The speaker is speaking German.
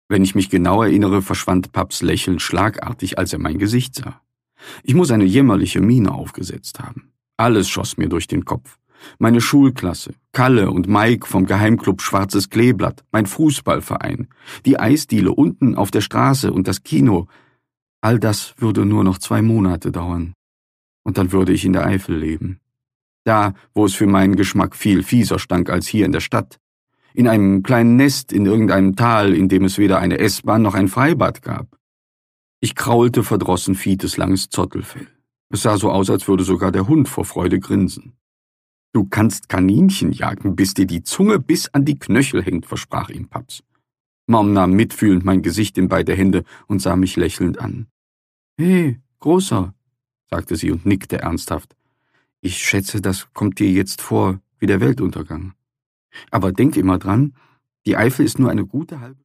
Wenn ich mich genau erinnere, verschwand Paps Lächeln schlagartig, als er mein Gesicht sah. Ich muss eine jämmerliche Miene aufgesetzt haben. Alles schoss mir durch den Kopf. Meine Schulklasse, Kalle und Mike vom Geheimclub Schwarzes Kleeblatt, mein Fußballverein, die Eisdiele unten auf der Straße und das Kino. All das würde nur noch 2 Monate dauern. Und dann würde ich in der Eifel leben. Da, wo es für meinen Geschmack viel fieser stank als hier in der Stadt. In einem kleinen Nest in irgendeinem Tal, in dem es weder eine S-Bahn noch ein Freibad gab. Ich kraulte verdrossen Fietes langes Zottelfell. Es sah so aus, als würde sogar der Hund vor Freude grinsen. »Du kannst Kaninchen jagen, bis dir die Zunge bis an die Knöchel hängt«, versprach ihm Paps. Mom nahm mitfühlend mein Gesicht in beide Hände und sah mich lächelnd an. »Hey, Großer«, sagte sie und nickte ernsthaft. »Ich schätze, das kommt dir jetzt vor wie der Weltuntergang. Aber denk immer dran, die Eifel ist nur eine gute halbe